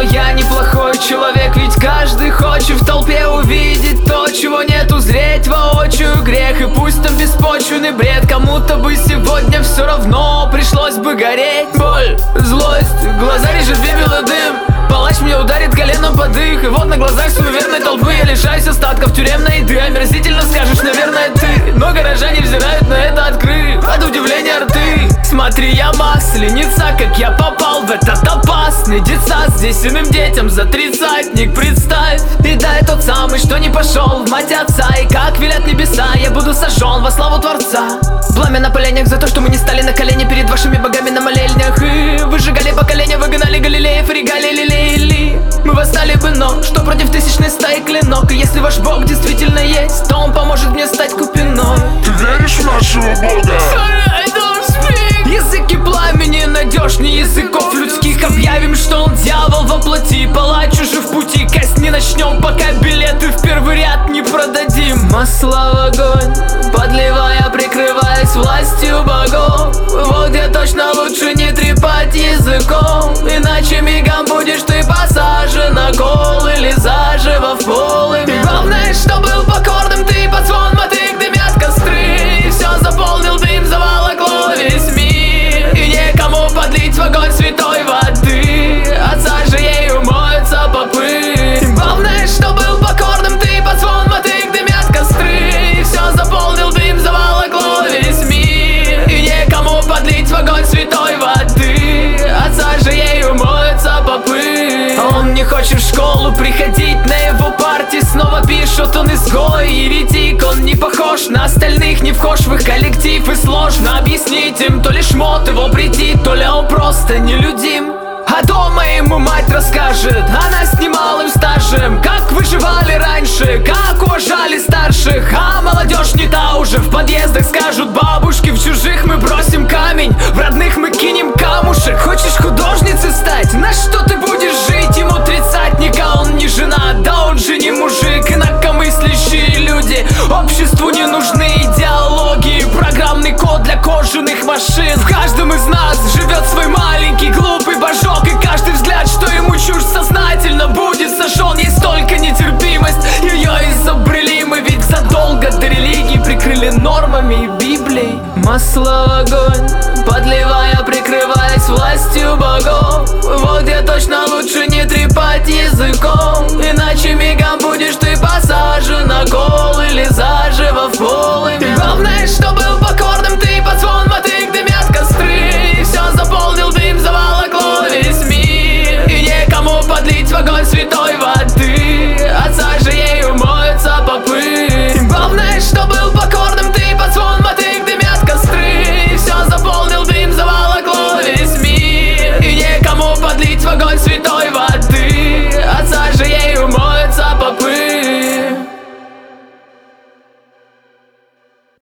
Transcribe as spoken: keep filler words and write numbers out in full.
но я неплохой человек. Ведь каждый хочет в толпе увидеть то, чего нет, узреть воочию грех. И пусть там беспочвенный бред, кому-то бы сегодня все равно пришлось бы гореть. Боль, злость, глаза режет пепел и дым. Палач мне ударит коленом под их. И вот на глазах суеверной толпы я лишаюсь остатков тюремной еды. Омерзительно скажешь, наверное, ты. Но горожане взирают на это открыв от удивления рты. Смотри, я Макс, ленится, как я попал в этот опасный детсад. Здесь иным детям за тридцатник представь. И дай тот самый, что не пошел в мать отца. И как велят небеса, я буду сожжен во славу Творца. Пламя на поленях за то, что мы не стали на колени перед вашими богами на молельнях. И выжигали поколения, выгнали Галилеев и регалии лелеяли. Мы восстали бы, но что против тысячной стаи клинок? И если ваш бог действительно есть, то он поможет мне стать Купиной. Ты веришь в нашего бога? Языки пламени надежнее языков людских. Объявим, что он дьявол во плоти. Палач уже в пути, казни начнем, пока билеты в первый ряд не продадим. Масло в огонь, подливая, прикрываясь властью богов. Вот где точно лучше не трепать языком, иначе мигом будешь ты посажен на кол или заживо в пол. И главное, что был покорным ты, под звон мотык дымят костры. И все заполнил дым, заволокло весь мир. И некому подлить в огонь святой воды, отца же ею моются попы. И главное, что был покорным ты, под звон мотык дымят костры. И все заполнил дым, заволокло весь мир. И некому подлить в огонь святой воды, отца же ею моются попы. Он не хочет в школу приходить, на его партии снова пишут, он изгой и еретик. Он не похож на остальных, не вхож в их коллектив. И сложно объяснить им, то ли шмот его претит, то ли он просто нелюдим. А дома ему мать расскажет, она с немалым стажем, как выживали раньше, как уважали старших. А молодежь не та уже, в подъездах скажут: ба,